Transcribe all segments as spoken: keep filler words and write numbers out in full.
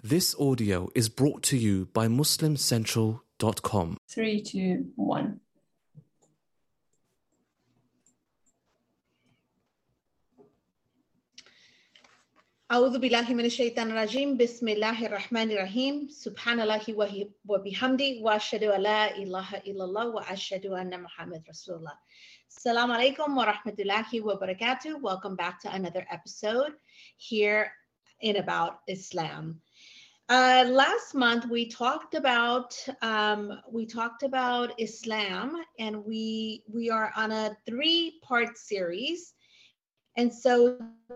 This audio is brought to you by muslim central dot com. Three, two, one. أعوذ بالله من الشيطان الرجيم بسم الله الرحمن الرحيم سبحان الله وبحمده وأشهد أن لا إله إلا الله وأشهد أن محمد رسول الله. Assalamu alaikum wa rahmatullahi wa barakatuh. Welcome back to another episode here in About Islam. Uh, last month we talked about um, we talked about Islam, and we we are on a three-part series. And so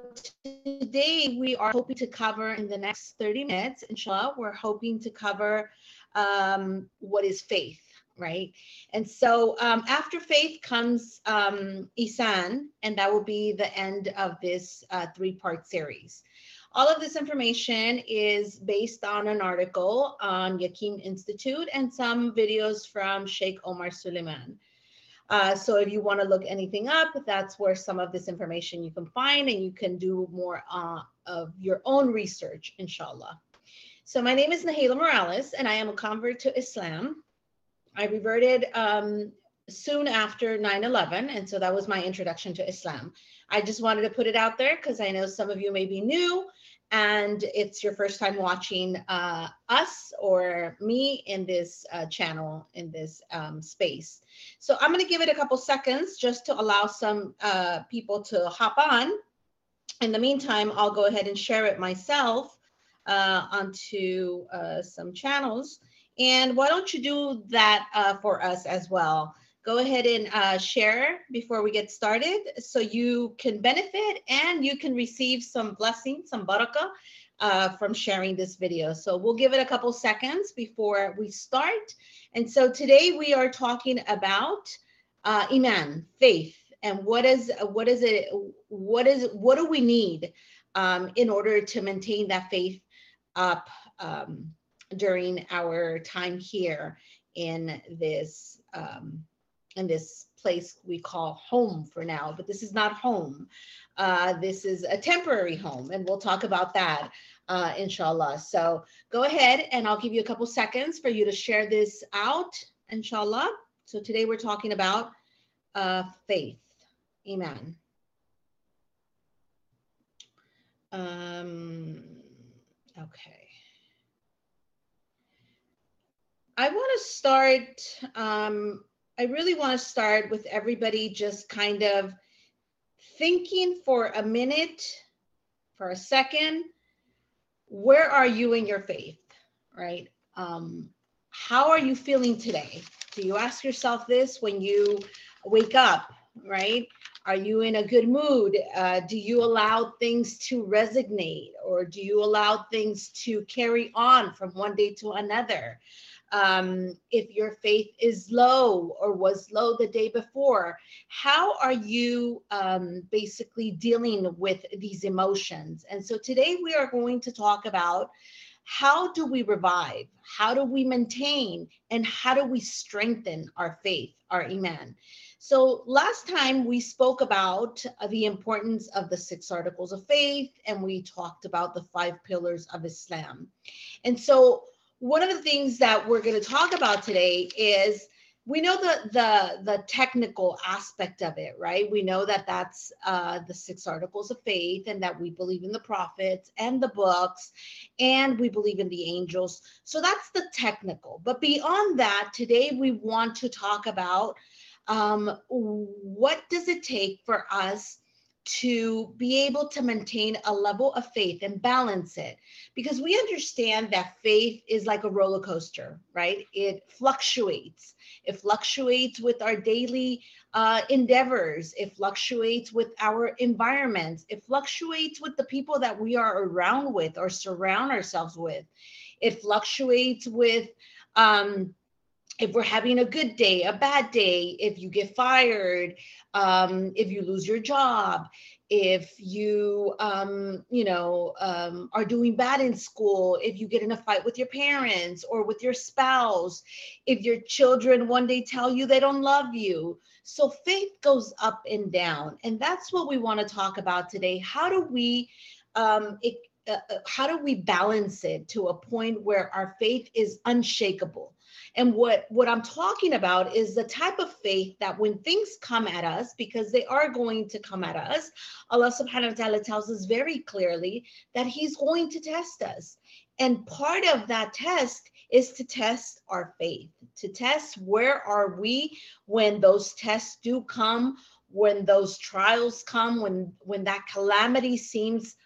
today we are hoping to cover in the next thirty minutes, inshallah, we're hoping to cover um, what is faith, right? And so um, after faith comes um, Ihsan, and that will be the end of this uh, three-part series. All of this information is based on an article on Yaqeen Institute and some videos from Sheikh Omar Suleiman. Uh, so if you want to look anything up, that's where some of this information you can find, and you can do more uh, of your own research, inshallah. So my name is Nahila Morales, and I am a convert to Islam. I reverted um, soon after nine eleven, and so that was my introduction to Islam. I just wanted to put it out there because I know some of you may be new, and it's your first time watching uh, us or me in this uh, channel, in this um, space. So I'm going to give it a couple seconds just to allow some uh, people to hop on. In the meantime, I'll go ahead and share it myself uh, onto uh, some channels. And why don't you do that uh, for us as well? Go ahead and uh, share before we get started so you can benefit and you can receive some blessings, some barakah uh, from sharing this video. So we'll give it a couple seconds before we start. And so today we are talking about uh, Iman, faith, and what is what is it? What is what do we need um, in order to maintain that faith up um, during our time here in this um, in this place we call home for now, but this is not home. Uh, this is a temporary home, and we'll talk about that, uh, inshallah. So go ahead, and I'll give you a couple seconds for you to share this out, inshallah. So today we're talking about uh, faith, Iman. Um, okay. I want to start, um, I really want to start with everybody just kind of thinking for a minute, for a second, where are you in your faith, right? Um, how are you feeling today? Do you ask yourself this when you wake up, right? Are you in a good mood? Uh, do you allow things to resonate, or do you allow things to carry on from one day to another? Um, if your faith is low or was low the day before, how are you um, basically dealing with these emotions? And so today we are going to talk about how do we revive, how do we maintain, and how do we strengthen our faith, our Iman. So last time we spoke about the importance of the six articles of faith, and we talked about the five pillars of Islam. And so one of the things that we're going to talk about today is we know the the the technical aspect of it, right? We know that that's uh, the six articles of faith, and that we believe in the prophets and the books, and we believe in the angels. So that's the technical. But beyond that, today we want to talk about um, what does it take for us to be able to maintain a level of faith and balance it, because we understand that faith is like a roller coaster, right? It fluctuates. It fluctuates with our daily uh, endeavors. It fluctuates with our environments. It fluctuates with the people that we are around with or surround ourselves with. It fluctuates with um, if we're having a good day, a bad day, if you get fired, um, if you lose your job, if you, um, you know, um, are doing bad in school, if you get in a fight with your parents or with your spouse, if your children one day tell you they don't love you. So faith goes up and down. And that's what we want to talk about today. How do we um, it, uh, how do we balance it to a point where our faith is unshakable? And what, what I'm talking about is the type of faith that when things come at us, because they are going to come at us, Allah subhanahu wa ta'ala tells us very clearly that he's going to test us. And part of that test is to test our faith, to test where are we when those tests do come, when those trials come, when, when that calamity seems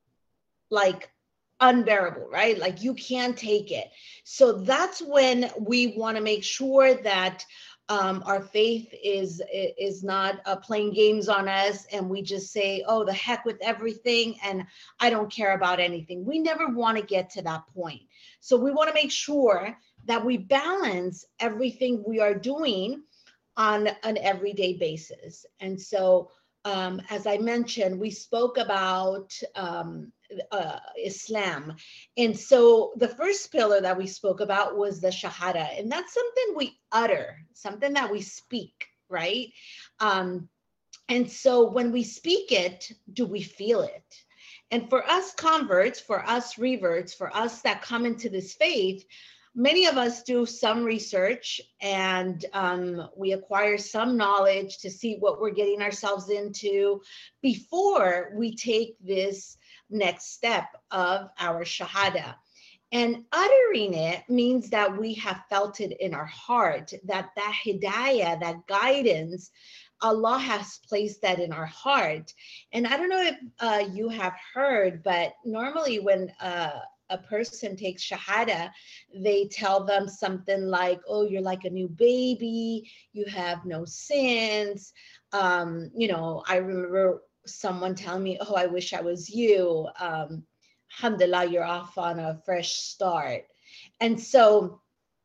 like unbearable, right? Like you can't take it. So that's when we want to make sure that um, our faith is is not uh, playing games on us, and we just say, "Oh, the heck with everything," and I don't care about anything. We never want to get to that point. So we want to make sure that we balance everything we are doing on an everyday basis. And so, um, as I mentioned, we spoke about um, uh, Islam. And so the first pillar that we spoke about was the Shahada. And that's something we utter, something that we speak, right? Um, and so when we speak it, do we feel it? And for us converts, for us reverts, for us that come into this faith, many of us do some research and um, we acquire some knowledge to see what we're getting ourselves into before we take this next step of our Shahada. And uttering it means that we have felt it in our heart, that that hidayah, that guidance, Allah has placed that in our heart. And I don't know if uh, you have heard, but normally when uh, a person takes Shahada, they tell them something like, oh, you're like a new baby, you have no sins. Um, you know, I remember someone telling me, oh, I wish I was you. Um, alhamdulillah, you're off on a fresh start. And so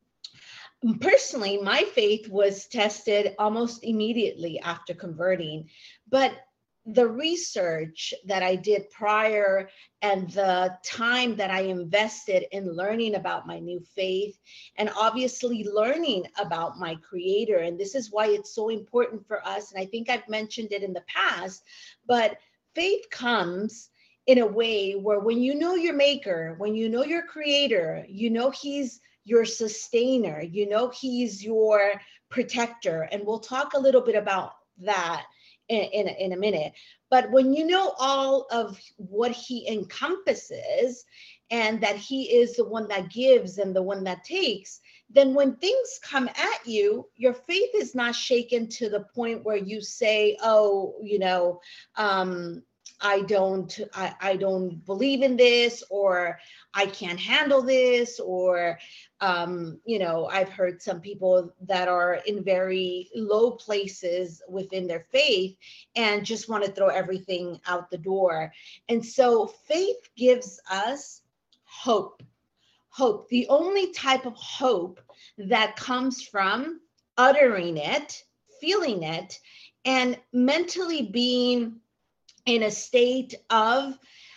personally, my faith was tested almost immediately after converting, but the research that I did prior and the time that I invested in learning about my new faith and obviously learning about my creator. And this is why it's so important for us. And I think I've mentioned it in the past, but faith comes in a way where when you know your maker, when you know your creator, you know he's your sustainer, you know he's your protector. And we'll talk a little bit about that In, in, in a minute. But when you know all of what he encompasses and that he is the one that gives and the one that takes, then when things come at you, your faith is not shaken to the point where you say, oh, you know, um, I don't, I, I don't believe in this, or I can't handle this, or, um, you know, I've heard some people that are in very low places within their faith and just want to throw everything out the door. And so faith gives us hope, hope, the only type of hope that comes from uttering it, feeling it, and mentally being in a state of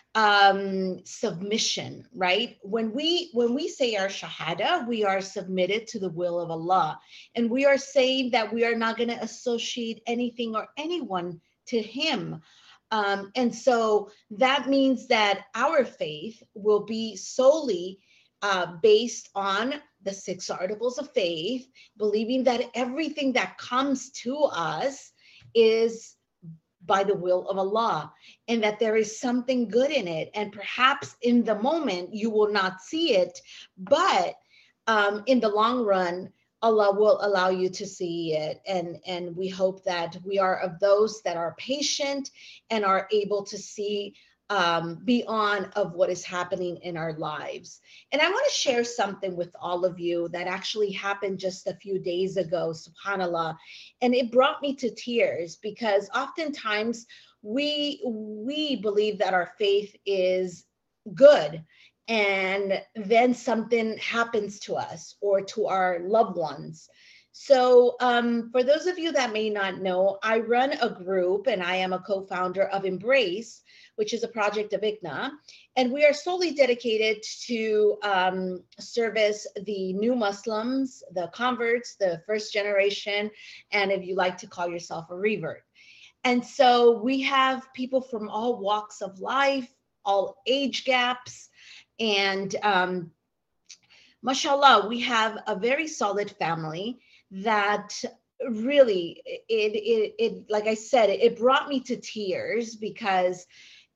um, submission, right? When we when we say our Shahada, we are submitted to the will of Allah. And we are saying that we are not going to associate anything or anyone to him. Um, and so that means that our faith will be solely uh, based on the six articles of faith, believing that everything that comes to us is by the will of Allah, and that there is something good in it. And perhaps in the moment you will not see it, but um, in the long run, Allah will allow you to see it. And, and we hope that we are of those that are patient and are able to see um, beyond of what is happening in our lives. And I want to share something with all of you that actually happened just a few days ago, subhanAllah. And it brought me to tears because oftentimes we, we believe that our faith is good. And then something happens to us or to our loved ones. So um, for those of you that may not know, I run a group and I am a co-founder of Embrace, which is a project of I C N A. And we are solely dedicated to um, service the new Muslims, the converts, the first generation, and if you like to call yourself a revert. And so we have people from all walks of life, all age gaps. And um, mashallah, we have a very solid family that really, it, it, it like I said, it brought me to tears because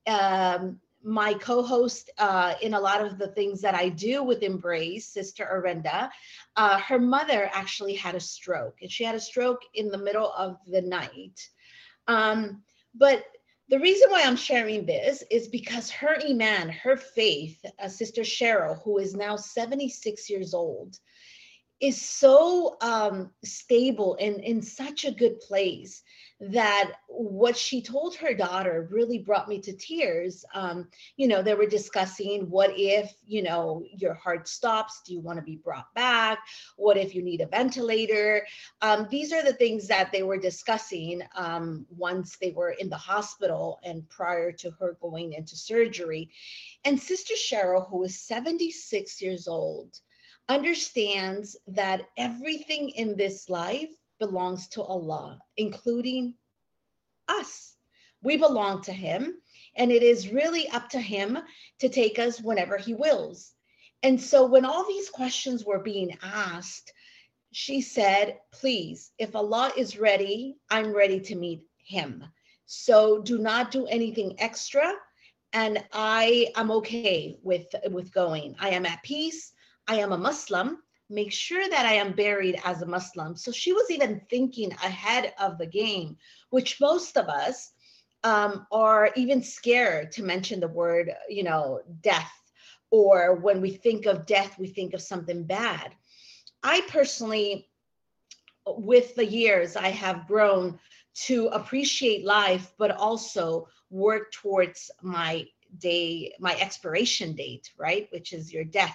um, my co-host uh, in a lot of the things that I do with Embrace, Sister Arenda, uh, her mother actually had a stroke, and she had a stroke in the middle of the night. Um, but the reason why I'm sharing this is because her iman, her faith, uh, Sister Cheryl, who is now seventy-six years old, is so um, stable and in such a good place that what she told her daughter really brought me to tears. Um, you know, they were discussing, what if, you know, your heart stops? Do you want to be brought back? What if you need a ventilator? Um, these are the things that they were discussing um, once they were in the hospital and prior to her going into surgery. And Sister Cheryl, who is seventy-six years old, understands that everything in this life belongs to Allah, including us. We belong to Him, and it is really up to Him to take us whenever He wills. And so when all these questions were being asked, she said, please, if Allah is ready, I'm ready to meet Him. So do not do anything extra. And I am okay with, with going. I am at peace. I am a Muslim. Make sure that I am buried as a Muslim. So she was even thinking ahead of the game, which most of us um, are even scared to mention the word, you know, death. Or when we think of death, we think of something bad. I personally, with the years, I have grown to appreciate life, but also work towards my day, my expiration date, right? Which is your death.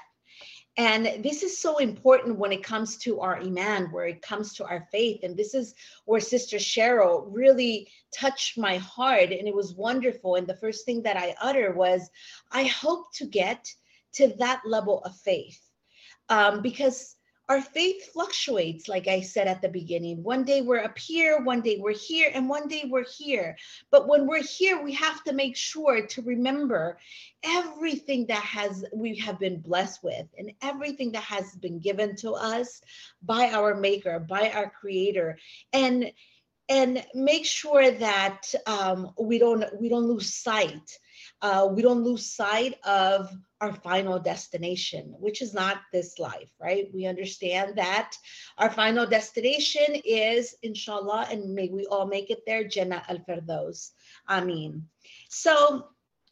And this is so important when it comes to our iman, where it comes to our faith. And this is where Sister Cheryl really touched my heart. And it was wonderful. And the first thing that I uttered was, I hope to get to that level of faith. Um, because our faith fluctuates, like I said at the beginning. One day we're up here, one day we're here, and one day we're here. But when we're here, we have to make sure to remember everything that has we have been blessed with, and everything that has been given to us by our Maker, by our Creator, and and make sure that um, we don't we don't lose sight. Uh, we don't lose sight of our final destination, which is not this life, right? We understand that our final destination is, inshallah, and may we all make it there, Jannah al-Firdaus. Ameen. So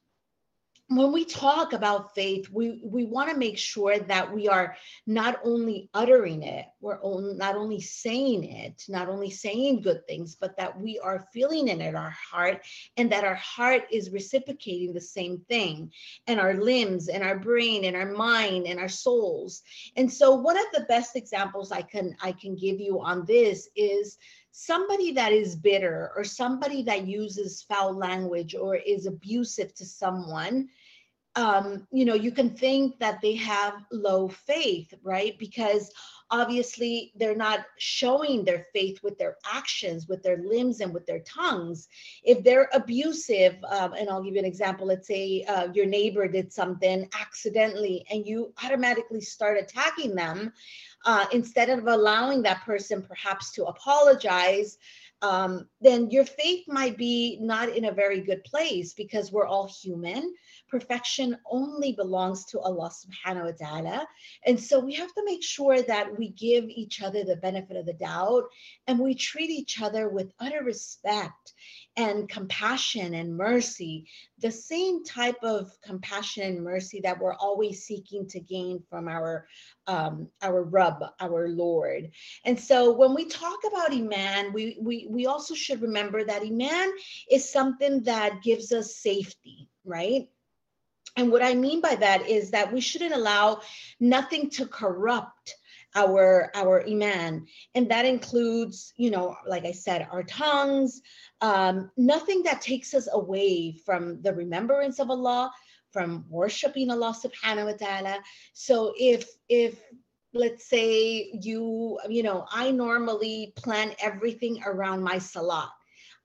when we talk about faith, we, we want to make sure that we are not only uttering it, we're on, not only saying it, not only saying good things, but that we are feeling it in our heart, and that our heart is reciprocating the same thing, and our limbs and our brain and our mind and our souls. And so one of the best examples I can, I can give you on this is somebody that is bitter, or somebody that uses foul language or is abusive to someone. Um, you know, you can think that they have low faith, right? Because obviously they're not showing their faith with their actions, with their limbs, and with their tongues. If they're abusive, um, and I'll give you an example, let's say uh, your neighbor did something accidentally and you automatically start attacking them, uh, instead of allowing that person perhaps to apologize, um, then your faith might be not in a very good place, because we're all human. Perfection only belongs to Allah subhanahu wa ta'ala. And so we have to make sure that we give each other the benefit of the doubt, and we treat each other with utter respect and compassion and mercy, the same type of compassion and mercy that we're always seeking to gain from our, um, our Rabb, our Lord. And so when we talk about Iman, we, we, we also should remember that Iman is something that gives us safety, right? And what I mean by that is that we shouldn't allow nothing to corrupt our our iman, and that includes, you know, like I said, our tongues, um, nothing that takes us away from the remembrance of Allah, from worshiping Allah subhanahu wa ta'ala. So if if let's say you, you know, I normally plan everything around my salat.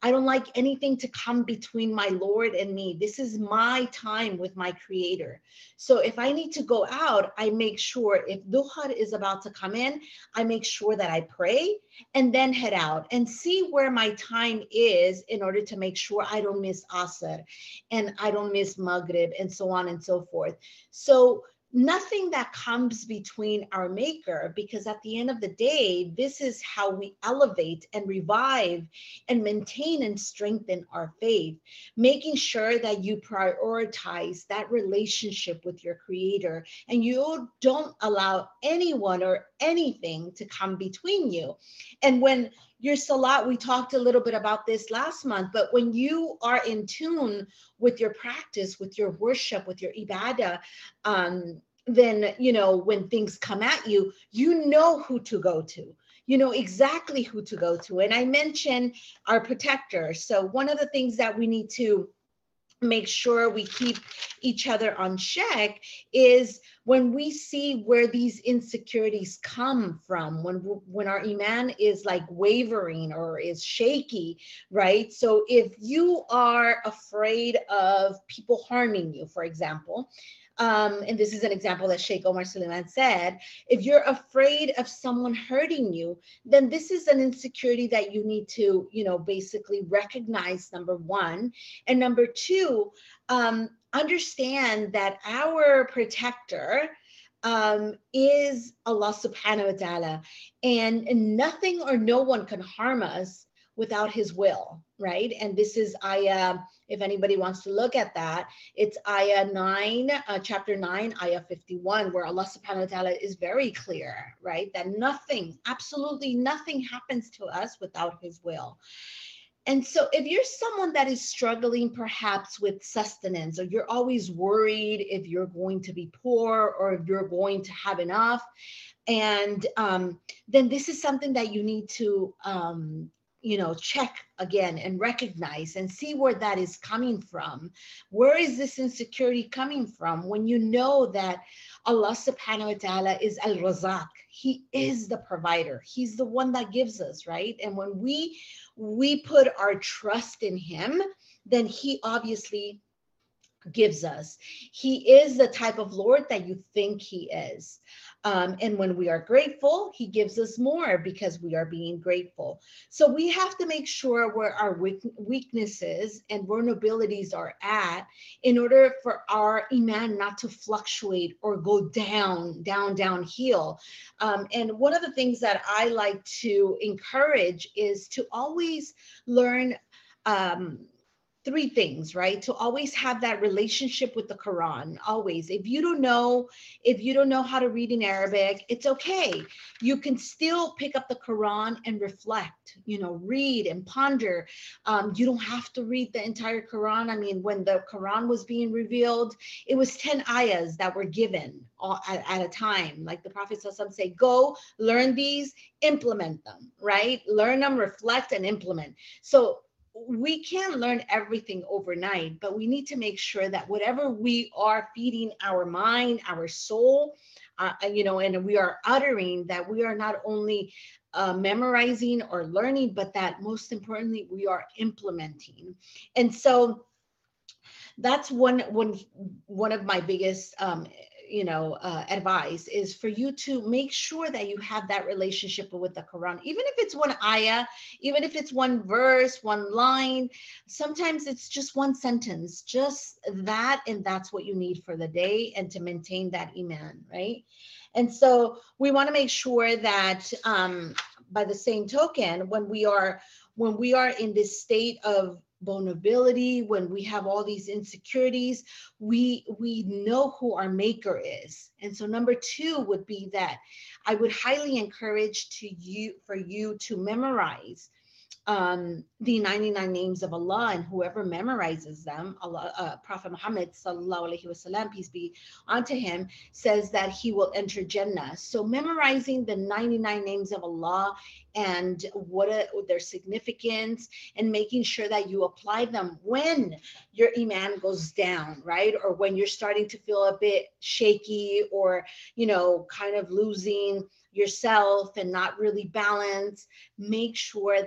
I don't like anything to come between my Lord and me. This is my time with my Creator. So if I need to go out, I make sure if Duhar is about to come in, I make sure that I pray and then head out and see where my time is in order to make sure I don't miss Asr and I don't miss Maghrib and so on and so forth. So nothing that comes between our maker, because at the end of the day, this is how we elevate and revive and maintain and strengthen our faith, making sure that you prioritize that relationship with your Creator and you don't allow anyone or anything to come between you. And when your salat, we talked a little bit about this last month, but when you are in tune with your practice, with your worship, with your ibadah, um, then, you know, when things come at you, you know who to go to. You know exactly who to go to. And I mentioned our protector. So one of the things that we need to make sure we keep each other on check is when we see where these insecurities come from, when when our iman is like wavering or is shaky, right? So if you are afraid of people harming you, for example, Um, and this is an example that Sheikh Omar Suleiman said, if you're afraid of someone hurting you, then this is an insecurity that you need to, you know, basically recognize, number one. And number two, um, understand that our protector um, is Allah subhanahu wa ta'ala, and, and nothing or no one can harm us without his will, right? And this is ayah, if anybody wants to look at that, it's ayah nine, uh, chapter nine, ayah fifty-one, where Allah subhanahu wa ta'ala is very clear, right? That nothing, absolutely nothing happens to us without his will. And so if you're someone that is struggling perhaps with sustenance, or you're always worried if you're going to be poor or if you're going to have enough, and um, then this is something that you need to um, you know, check again and recognize and see where that is coming from. Where is this insecurity coming from when you know that Allah subhanahu wa ta'ala is al-Razak? He is the provider. He's the one that gives us, right? And when we we put our trust in him, then he obviously gives us. He is the type of Lord that you think he is. Um, and when we are grateful, he gives us more because we are being grateful. So we have to make sure where our weaknesses and vulnerabilities are at in order for our iman not to fluctuate or go down, down, downhill. Um, and one of the things that I like to encourage is to always learn um, three things, right? To always have that relationship with the Quran, always. If you don't know, if you don't know how to read in Arabic, it's okay. You can still pick up the Quran and reflect, you know, read and ponder. Um, you don't have to read the entire Quran. I mean, when the Quran was being revealed, it was ten ayahs that were given at, at a time. Like the Prophet say, go learn these, implement them, right? Learn them, reflect, and implement. So we can't learn everything overnight, but we need to make sure that whatever we are feeding our mind, our soul, uh, you know, and we are uttering, that we are not only uh, memorizing or learning, but that most importantly, we are implementing. And so that's one, one, one of my biggest, um, you know, uh, advice is for you to make sure that you have that relationship with the Quran, even if it's one ayah, even if it's one verse, one line. Sometimes it's just one sentence, just that, and that's what you need for the day and to maintain that iman, right? And so we want to make sure that um, by the same token, when we are when we are in this state of vulnerability, when we have all these insecurities, we we know who our maker is. And so number two would be that I would highly encourage to you for you to memorize um, the ninety-nine names of Allah, and whoever memorizes them, Allah, uh, Prophet Muhammad sallallahu alaihi wasallam, peace be unto him, says that he will enter Jannah. So memorizing the ninety-nine names of Allah and what a, their significance, and making sure that you apply them when your iman goes down, right? Or when you're starting to feel a bit shaky, or, you know, kind of losing yourself and not really balanced. Make sure that you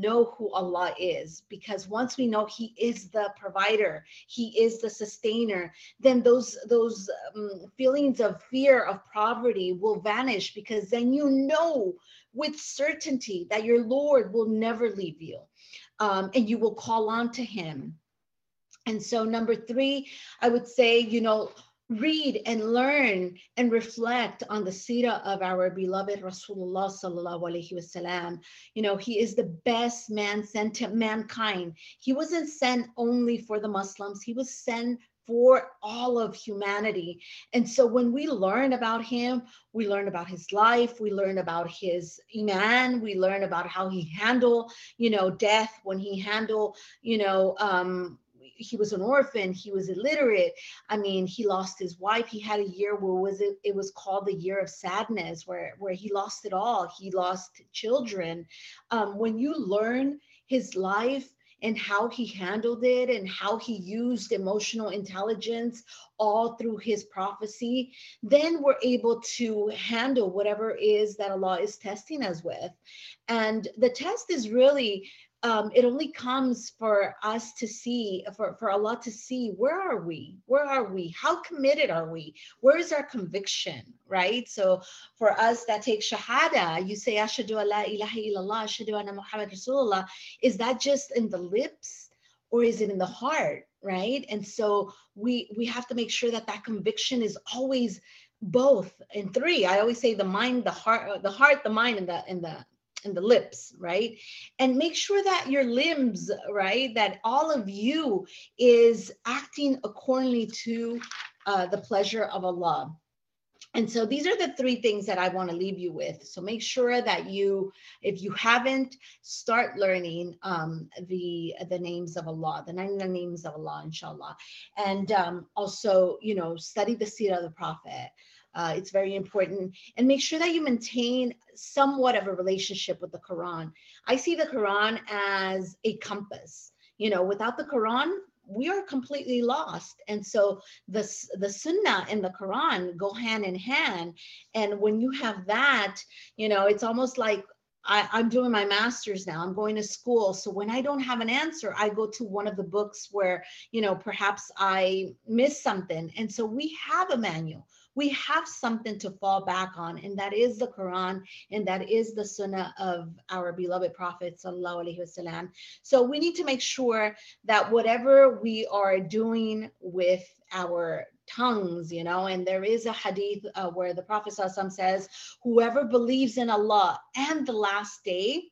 know who Allah is, because once we know He is the provider, He is the sustainer, then those those um, feelings of fear of poverty will vanish, because then you know with certainty that your Lord will never leave you, um, and you will call on to Him. And so number three, I would say, you know, read and learn and reflect on the seerah of our beloved Rasulullah sallallahu alaihi wasallam. You know, he is the best man sent to mankind. He wasn't sent only for the Muslims. He was sent for all of humanity. And so when we learn about him, we learn about his life, we learn about his iman, we learn about how he handled, you know, death, when he handled, you know, um, he was an orphan, he was illiterate. I mean, he lost his wife. He had a year where was it, it was called the year of sadness, where, where he lost it all. He lost children. Um, when you learn his life and how he handled it and how he used emotional intelligence all through his prophecy, then we're able to handle whatever it is that Allah is testing us with. And the test is really, Um, it only comes for us to see, for, for Allah to see, where are we? Where are we? How committed are we? Where is our conviction, right? So for us that take Shahada, you say, Ashhadu an la ilaha illallah, Ashhadu anna Muhammad Rasulullah. Is that just in the lips or is it in the heart, right? And so we, we have to make sure that that conviction is always both. And three, I always say the mind, the heart, the heart, the mind, and the, and the, and the lips, right? And make sure that your limbs, right, that all of you is acting accordingly to uh, the pleasure of Allah. And so these are the three things that I want to leave you with. So make sure that you, if you haven't, start learning um, the the names of Allah, the ninety-nine names of Allah, inshallah. And um, also, you know, study the seerah of the Prophet. Uh, it's very important, and make sure that you maintain somewhat of a relationship with the Quran. I see the Quran as a compass. You know, without the Quran, we are completely lost. And so the, the Sunnah and the Quran go hand in hand. And when you have that, you know, it's almost like I, I'm doing my master's now. I'm going to school. So when I don't have an answer, I go to one of the books where, you know, perhaps I missed something. And so we have a manual. We have something to fall back on, and that is the Quran, and that is the Sunnah of our beloved Prophet sallallahu alaihi wasallam. So we need to make sure that whatever we are doing with our tongues, you know, and there is a hadith uh, where the Prophet sallallahu alaihi wasallam says, whoever believes in Allah and the last day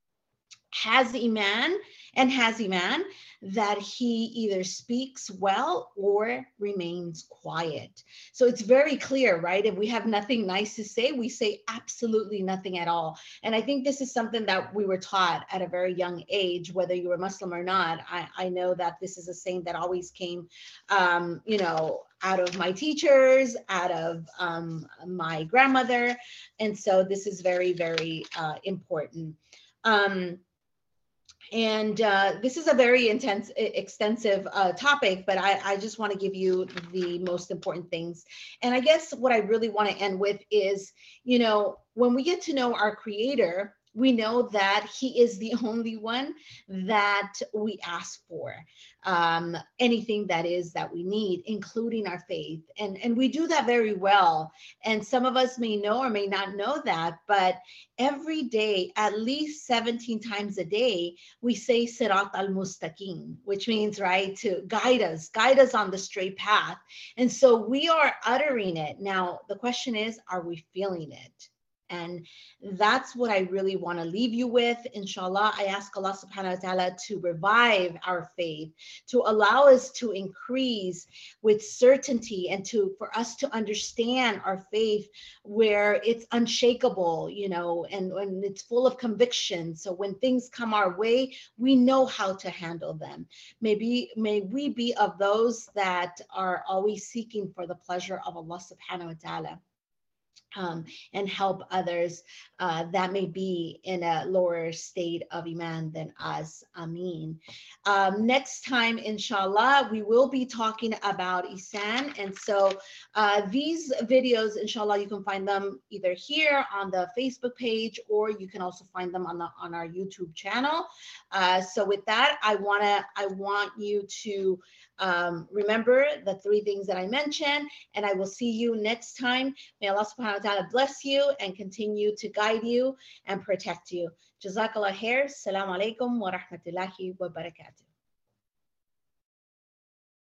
has iman and has iman, that he either speaks well or remains quiet. So it's very clear, right? If we have nothing nice to say, we say absolutely nothing at all. And I think this is something that we were taught at a very young age, whether you were Muslim or not. I, I know that this is a saying that always came, um, you know, out of my teachers, out of um, my grandmother. And so this is very, very uh, important. Um, And uh, this is a very intense, extensive uh, topic, but I, I just want to give you the most important things. And I guess what I really want to end with is, you know, when we get to know our Creator, we know that he is the only one that we ask for, um, anything that is that we need, including our faith. And, and we do that very well. And some of us may know or may not know that, but every day, at least seventeen times a day, we say Sirat al-Mustaqim, which means, right, to guide us, guide us on the straight path. And so we are uttering it. Now, the question is, are we feeling it? And that's what I really want to leave you with. Inshallah, I ask Allah subhanahu wa ta'ala to revive our faith, to allow us to increase with certainty, and to for us to understand our faith where it's unshakable, you know, and when it's full of conviction. So when things come our way, we know how to handle them. Maybe may we be of those that are always seeking for the pleasure of Allah subhanahu wa ta'ala. Um, and help others uh, that may be in a lower state of Iman than us. Ameen. Um, next time, inshallah, we will be talking about Ihsan. And so uh, these videos, inshallah, you can find them either here on the Facebook page, or you can also find them on, the, on our YouTube channel. Uh, so with that, I, wanna, I want you to um, remember the three things that I mentioned, and I will see you next time. May Allah subhanahu wa ta'ala bless you and continue to guide you and protect you. Jazakallah khair. Assalamu alaikum wa rahmatullahi wa barakatuh.